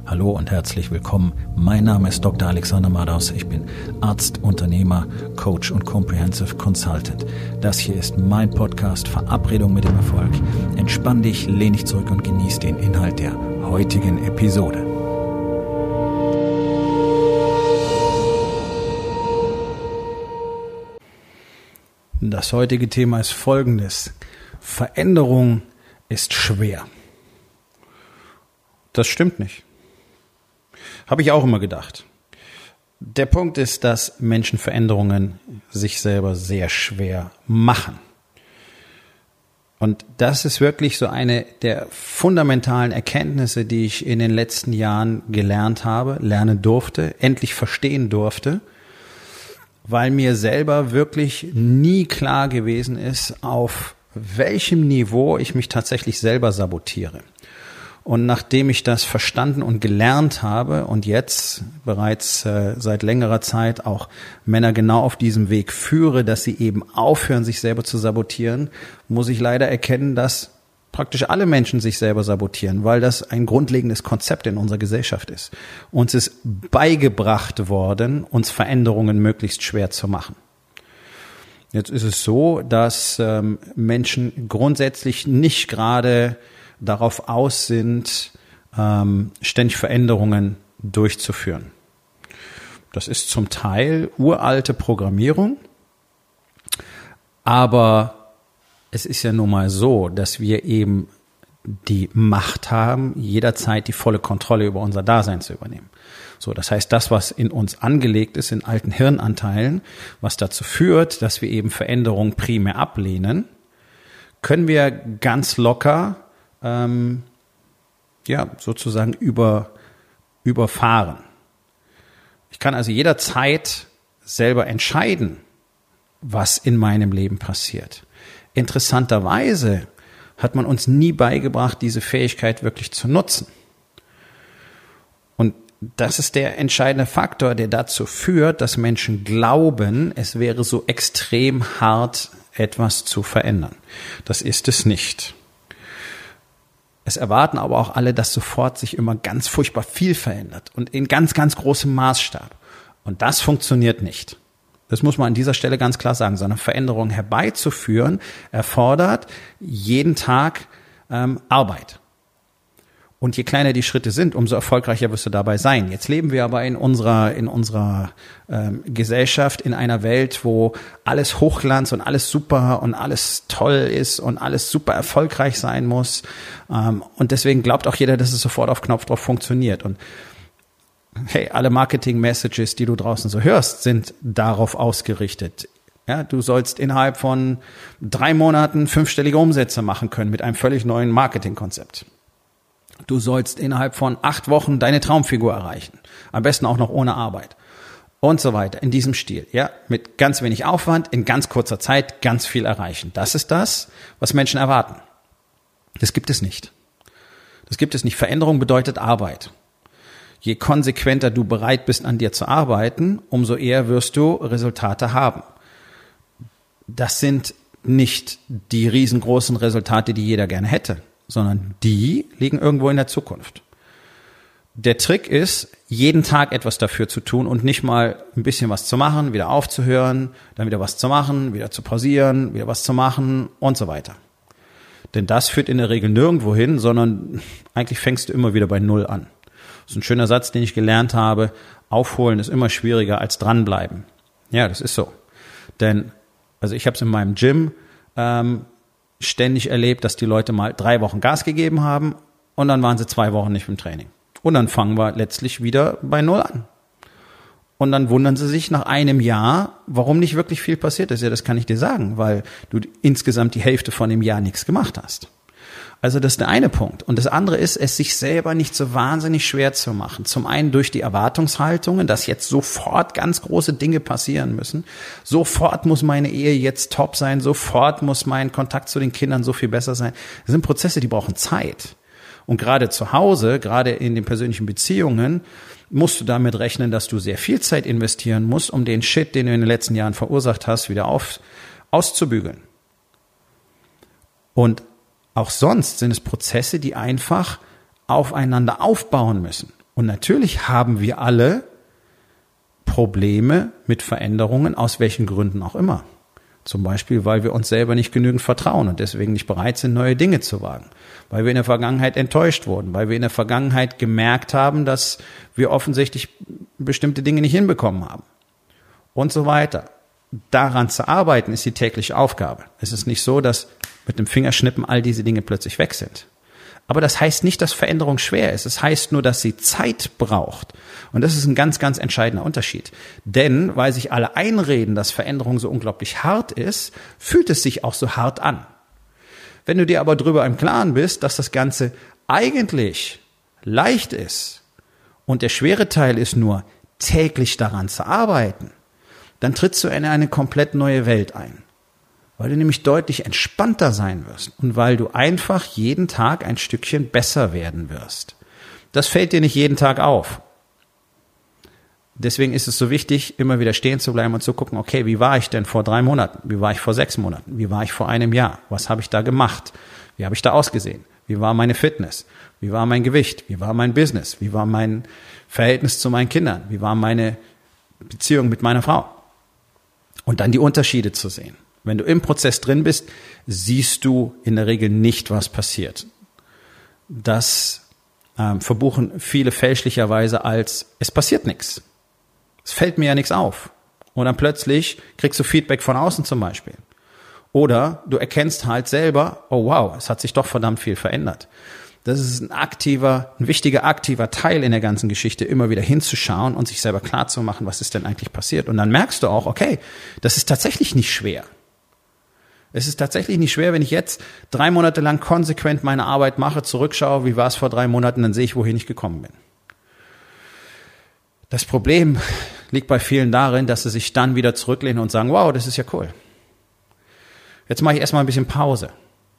Hallo und herzlich willkommen. Mein Name ist Dr. Alexander Madaus. Ich bin Arzt, Unternehmer, Coach und Comprehensive Consultant. Das hier ist mein Podcast Verabredung mit dem Erfolg. Entspann dich, lehn dich zurück und genieß den Inhalt der heutigen Episode. Das heutige Thema ist folgendes: Veränderung ist schwer. Das stimmt nicht. Habe ich auch immer gedacht. Der Punkt ist, dass Menschen Veränderungen sich selber sehr schwer machen. Und das ist wirklich so eine der fundamentalen Erkenntnisse, die ich in den letzten Jahren gelernt habe, lernen durfte, endlich verstehen durfte, weil mir selber wirklich nie klar gewesen ist, auf welchem Niveau ich mich tatsächlich selber sabotiere. Und nachdem ich das verstanden und gelernt habe und jetzt bereits seit längerer Zeit auch Männer genau auf diesem Weg führe, dass sie eben aufhören, sich selber zu sabotieren, muss ich leider erkennen, dass praktisch alle Menschen sich selber sabotieren, weil das ein grundlegendes Konzept in unserer Gesellschaft ist. Uns ist beigebracht worden, uns Veränderungen möglichst schwer zu machen. Jetzt ist es so, dass Menschen grundsätzlich nicht gerade darauf aus sind, ständig Veränderungen durchzuführen. Das ist zum Teil uralte Programmierung, aber es ist ja nun mal so, dass wir eben die Macht haben, jederzeit die volle Kontrolle über unser Dasein zu übernehmen. So, das heißt, das, was in uns angelegt ist, in alten Hirnanteilen, was dazu führt, dass wir eben Veränderungen primär ablehnen, können wir ganz locker sozusagen überfahren. Ich kann also jederzeit selber entscheiden, was in meinem Leben passiert. Interessanterweise hat man uns nie beigebracht, diese Fähigkeit wirklich zu nutzen. Und das ist der entscheidende Faktor, der dazu führt, dass Menschen glauben, es wäre so extrem hart, etwas zu verändern. Das ist es nicht. Es erwarten aber auch alle, dass sofort sich immer ganz furchtbar viel verändert und in ganz, ganz großem Maßstab. Und das funktioniert nicht. Das muss man an dieser Stelle ganz klar sagen. So eine Veränderung herbeizuführen, erfordert jeden Tag Arbeit. Und je kleiner die Schritte sind, umso erfolgreicher wirst du dabei sein. Jetzt leben wir aber in unserer Gesellschaft, in einer Welt, wo alles Hochglanz und alles super und alles toll ist und alles super erfolgreich sein muss. Und deswegen glaubt auch jeder, dass es sofort auf Knopfdruck funktioniert. Und hey, alle Marketing-Messages, die du draußen so hörst, sind darauf ausgerichtet. Ja, du sollst innerhalb von 3 Monaten 5-stellige Umsätze machen können mit einem völlig neuen Marketingkonzept. Du sollst innerhalb von 8 Wochen deine Traumfigur erreichen. Am besten auch noch ohne Arbeit. Und so weiter. In diesem Stil. Ja, mit ganz wenig Aufwand, in ganz kurzer Zeit ganz viel erreichen. Das ist das, was Menschen erwarten. Das gibt es nicht. Das gibt es nicht. Veränderung bedeutet Arbeit. Je konsequenter du bereit bist, an dir zu arbeiten, umso eher wirst du Resultate haben. Das sind nicht die riesengroßen Resultate, die jeder gerne hätte, sondern die liegen irgendwo in der Zukunft. Der Trick ist, jeden Tag etwas dafür zu tun und nicht mal ein bisschen was zu machen, wieder aufzuhören, dann wieder was zu machen, wieder zu pausieren, wieder was zu machen und so weiter. Denn das führt in der Regel nirgendwo hin, sondern eigentlich fängst du immer wieder bei Null an. Das ist ein schöner Satz, den ich gelernt habe. Aufholen ist immer schwieriger als dranbleiben. Ja, das ist so. Denn, also ich habe es in meinem Gym ständig erlebt, dass die Leute mal 3 Wochen Gas gegeben haben und dann waren sie 2 Wochen nicht im Training. Und dann fangen wir letztlich wieder bei Null an. Und dann wundern sie sich nach einem Jahr, warum nicht wirklich viel passiert ist. Ja, das kann ich dir sagen, weil du insgesamt die Hälfte von dem Jahr nichts gemacht hast. Also das ist der eine Punkt. Und das andere ist, es sich selber nicht so wahnsinnig schwer zu machen. Zum einen durch die Erwartungshaltungen, dass jetzt sofort ganz große Dinge passieren müssen. Sofort muss meine Ehe jetzt top sein. Sofort muss mein Kontakt zu den Kindern so viel besser sein. Das sind Prozesse, die brauchen Zeit. Und gerade zu Hause, gerade in den persönlichen Beziehungen, musst du damit rechnen, dass du sehr viel Zeit investieren musst, um den Shit, den du in den letzten Jahren verursacht hast, wieder auszubügeln. Und auch sonst sind es Prozesse, die einfach aufeinander aufbauen müssen. Und natürlich haben wir alle Probleme mit Veränderungen, aus welchen Gründen auch immer. Zum Beispiel, weil wir uns selber nicht genügend vertrauen und deswegen nicht bereit sind, neue Dinge zu wagen. Weil wir in der Vergangenheit enttäuscht wurden, weil wir in der Vergangenheit gemerkt haben, dass wir offensichtlich bestimmte Dinge nicht hinbekommen haben. Und so weiter. Daran zu arbeiten, ist die tägliche Aufgabe. Es ist nicht so, dass mit dem Fingerschnippen all diese Dinge plötzlich weg sind. Aber das heißt nicht, dass Veränderung schwer ist. Es heißt nur, dass sie Zeit braucht. Und das ist ein ganz, ganz entscheidender Unterschied. Denn, weil sich alle einreden, dass Veränderung so unglaublich hart ist, fühlt es sich auch so hart an. Wenn du dir aber drüber im Klaren bist, dass das Ganze eigentlich leicht ist und der schwere Teil ist nur, täglich daran zu arbeiten, dann trittst du in eine komplett neue Welt ein. Weil du nämlich deutlich entspannter sein wirst und weil du einfach jeden Tag ein Stückchen besser werden wirst. Das fällt dir nicht jeden Tag auf. Deswegen ist es so wichtig, immer wieder stehen zu bleiben und zu gucken, okay, wie war ich denn vor 3 Monaten? Wie war ich vor 6 Monaten? Wie war ich vor einem Jahr? Was habe ich da gemacht? Wie habe ich da ausgesehen? Wie war meine Fitness? Wie war mein Gewicht? Wie war mein Business? Wie war mein Verhältnis zu meinen Kindern? Wie war meine Beziehung mit meiner Frau? Und dann die Unterschiede zu sehen. Wenn du im Prozess drin bist, siehst du in der Regel nicht, was passiert. Das verbuchen viele fälschlicherweise als, es passiert nichts. Es fällt mir ja nichts auf. Und dann plötzlich kriegst du Feedback von außen zum Beispiel. Oder du erkennst halt selber, oh wow, es hat sich doch verdammt viel verändert. Das ist ein wichtiger aktiver Teil in der ganzen Geschichte, immer wieder hinzuschauen und sich selber klarzumachen, was ist denn eigentlich passiert. Und dann merkst du auch, okay, das ist tatsächlich nicht schwer. Es ist tatsächlich nicht schwer, wenn ich jetzt 3 Monate lang konsequent meine Arbeit mache, zurückschaue, wie war es vor 3 Monaten, dann sehe ich, wohin ich gekommen bin. Das Problem liegt bei vielen darin, dass sie sich dann wieder zurücklehnen und sagen, wow, das ist ja cool. Jetzt mache ich erstmal ein bisschen Pause.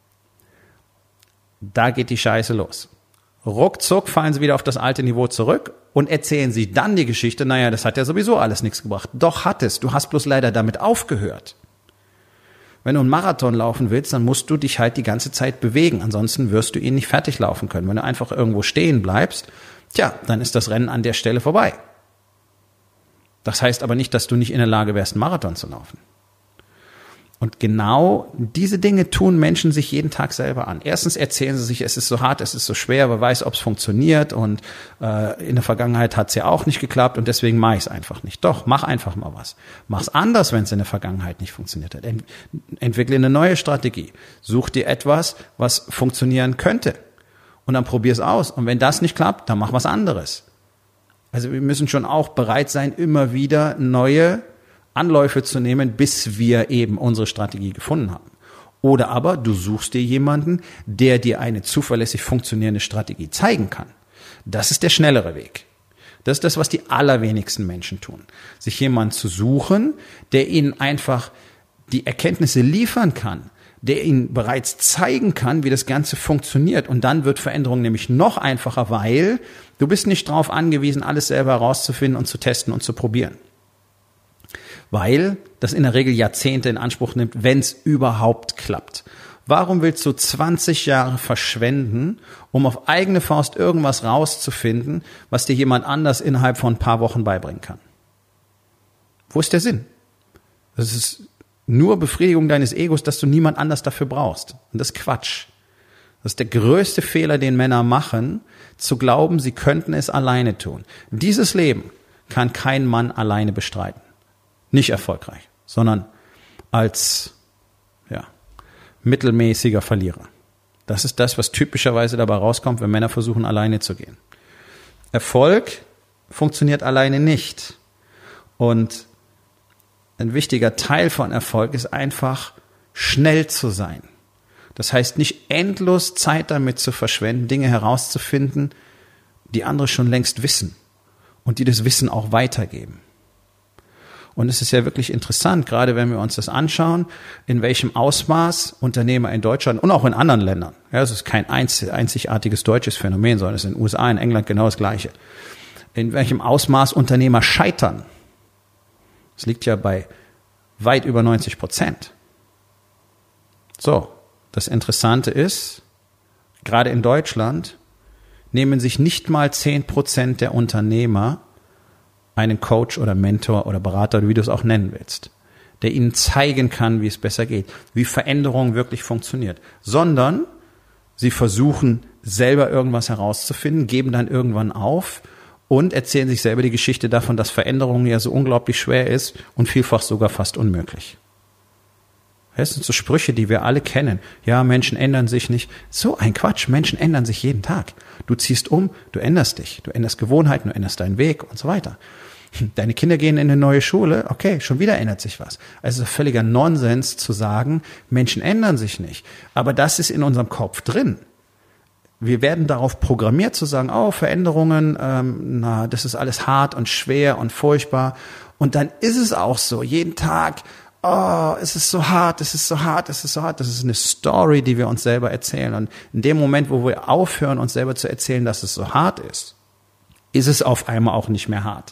Da geht die Scheiße los. Ruckzuck fallen sie wieder auf das alte Niveau zurück und erzählen sie dann die Geschichte, naja, das hat ja sowieso alles nichts gebracht. Doch hat es, du hast bloß leider damit aufgehört. Wenn du einen Marathon laufen willst, dann musst du dich halt die ganze Zeit bewegen. Ansonsten wirst du ihn nicht fertig laufen können. Wenn du einfach irgendwo stehen bleibst, dann ist das Rennen an der Stelle vorbei. Das heißt aber nicht, dass du nicht in der Lage wärst, einen Marathon zu laufen. Und genau diese Dinge tun Menschen sich jeden Tag selber an. Erstens erzählen sie sich, es ist so hart, es ist so schwer, wer weiß, ob es funktioniert und in der Vergangenheit hat es ja auch nicht geklappt und deswegen mache ich es einfach nicht. Doch, mach einfach mal was. Mach's anders, wenn es in der Vergangenheit nicht funktioniert hat. Entwickle eine neue Strategie. Such dir etwas, was funktionieren könnte und dann probier es aus. Und wenn das nicht klappt, dann mach was anderes. Also wir müssen schon auch bereit sein, immer wieder neue Anläufe zu nehmen, bis wir eben unsere Strategie gefunden haben. Oder aber du suchst dir jemanden, der dir eine zuverlässig funktionierende Strategie zeigen kann. Das ist der schnellere Weg. Das ist das, was die allerwenigsten Menschen tun. Sich jemanden zu suchen, der ihnen einfach die Erkenntnisse liefern kann, der ihnen bereits zeigen kann, wie das Ganze funktioniert. Und dann wird Veränderung nämlich noch einfacher, weil du bist nicht darauf angewiesen, alles selber herauszufinden und zu testen und zu probieren. Weil das in der Regel Jahrzehnte in Anspruch nimmt, wenn es überhaupt klappt. Warum willst du 20 Jahre verschwenden, um auf eigene Faust irgendwas rauszufinden, was dir jemand anders innerhalb von ein paar Wochen beibringen kann? Wo ist der Sinn? Das ist nur Befriedigung deines Egos, dass du niemand anders dafür brauchst. Und das ist Quatsch. Das ist der größte Fehler, den Männer machen, zu glauben, sie könnten es alleine tun. Dieses Leben kann kein Mann alleine bestreiten. Nicht erfolgreich, sondern als mittelmäßiger Verlierer. Das ist das, was typischerweise dabei rauskommt, wenn Männer versuchen, alleine zu gehen. Erfolg funktioniert alleine nicht. Und ein wichtiger Teil von Erfolg ist einfach, schnell zu sein. Das heißt, nicht endlos Zeit damit zu verschwenden, Dinge herauszufinden, die andere schon längst wissen und die das Wissen auch weitergeben. Und es ist ja wirklich interessant, gerade wenn wir uns das anschauen, in welchem Ausmaß Unternehmer in Deutschland und auch in anderen Ländern, es ist kein einzigartiges deutsches Phänomen, sondern es ist in den USA, in England genau das Gleiche, in welchem Ausmaß Unternehmer scheitern. Es liegt ja bei weit über 90%. So, das Interessante ist, gerade in Deutschland nehmen sich nicht mal 10% der Unternehmer einen Coach oder Mentor oder Berater, oder wie du es auch nennen willst, der ihnen zeigen kann, wie es besser geht, wie Veränderung wirklich funktioniert, sondern sie versuchen selber irgendwas herauszufinden, geben dann irgendwann auf und erzählen sich selber die Geschichte davon, dass Veränderung ja so unglaublich schwer ist und vielfach sogar fast unmöglich. Das sind so Sprüche, die wir alle kennen. Ja, Menschen ändern sich nicht. So ein Quatsch. Menschen ändern sich jeden Tag. Du ziehst um, du änderst dich. Du änderst Gewohnheiten, du änderst deinen Weg und so weiter. Deine Kinder gehen in eine neue Schule. Okay, schon wieder ändert sich was. Also völliger Nonsens zu sagen, Menschen ändern sich nicht. Aber das ist in unserem Kopf drin. Wir werden darauf programmiert zu sagen, oh, Veränderungen, das ist alles hart und schwer und furchtbar. Und dann ist es auch so. Jeden Tag, oh, es ist so hart, es ist so hart, es ist so hart. Das ist eine Story, die wir uns selber erzählen. Und in dem Moment, wo wir aufhören, uns selber zu erzählen, dass es so hart ist es auf einmal auch nicht mehr hart.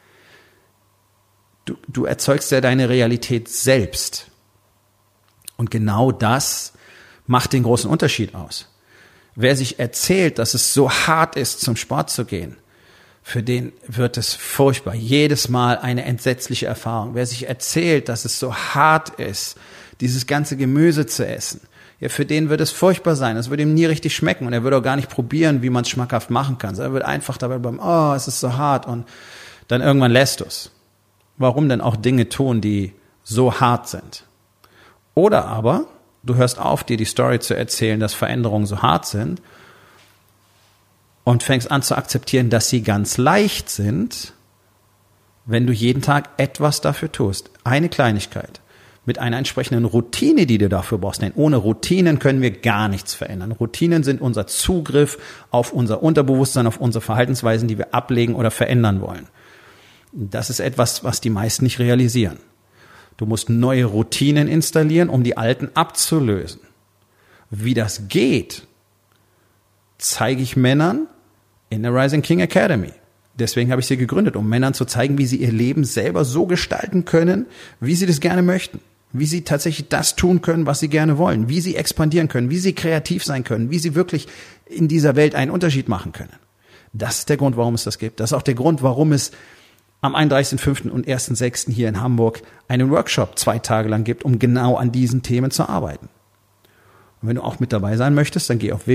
Du erzeugst ja deine Realität selbst. Und genau das macht den großen Unterschied aus. Wer sich erzählt, dass es so hart ist, zum Sport zu gehen, für den wird es furchtbar. Jedes Mal eine entsetzliche Erfahrung. Wer sich erzählt, dass es so hart ist, dieses ganze Gemüse zu essen, ja, für den wird es furchtbar sein. Es wird ihm nie richtig schmecken und er wird auch gar nicht probieren, wie man es schmackhaft machen kann. Er wird einfach dabei bleiben, oh, es ist so hart und dann irgendwann lässt du es. Warum denn auch Dinge tun, die so hart sind? Oder aber du hörst auf, dir die Story zu erzählen, dass Veränderungen so hart sind und fängst an zu akzeptieren, dass sie ganz leicht sind, wenn du jeden Tag etwas dafür tust. Eine Kleinigkeit. Mit einer entsprechenden Routine, die du dafür brauchst. Denn ohne Routinen können wir gar nichts verändern. Routinen sind unser Zugriff auf unser Unterbewusstsein, auf unsere Verhaltensweisen, die wir ablegen oder verändern wollen. Das ist etwas, was die meisten nicht realisieren. Du musst neue Routinen installieren, um die alten abzulösen. Wie das geht, zeige ich Männern in der Rising King Academy. Deswegen habe ich sie gegründet, um Männern zu zeigen, wie sie ihr Leben selber so gestalten können, wie sie das gerne möchten. Wie sie tatsächlich das tun können, was sie gerne wollen. Wie sie expandieren können, wie sie kreativ sein können, wie sie wirklich in dieser Welt einen Unterschied machen können. Das ist der Grund, warum es das gibt. Das ist auch der Grund, warum es am 31.05. und 1.06. hier in Hamburg einen Workshop 2 Tage lang gibt, um genau an diesen Themen zu arbeiten. Und wenn du auch mit dabei sein möchtest, dann geh auf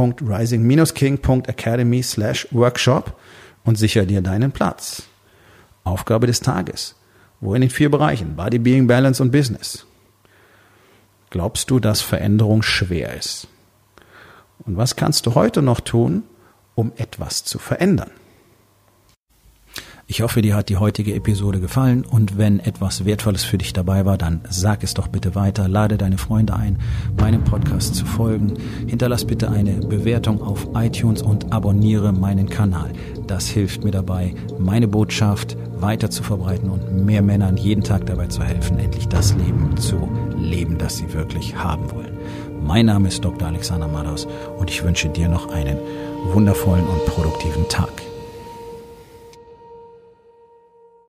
www.rising-king.academy/workshop und sicher dir deinen Platz. Aufgabe des Tages. Wo in den 4 Bereichen? Body, Being, Balance und Business. Glaubst du, dass Veränderung schwer ist? Und was kannst du heute noch tun, um etwas zu verändern? Ich hoffe, dir hat die heutige Episode gefallen und wenn etwas Wertvolles für dich dabei war, dann sag es doch bitte weiter, lade deine Freunde ein, meinem Podcast zu folgen, hinterlass bitte eine Bewertung auf iTunes und abonniere meinen Kanal. Das hilft mir dabei, meine Botschaft weiter zu verbreiten und mehr Männern jeden Tag dabei zu helfen, endlich das Leben zu leben, das sie wirklich haben wollen. Mein Name ist Dr. Alexander Madaus und ich wünsche dir noch einen wundervollen und produktiven Tag.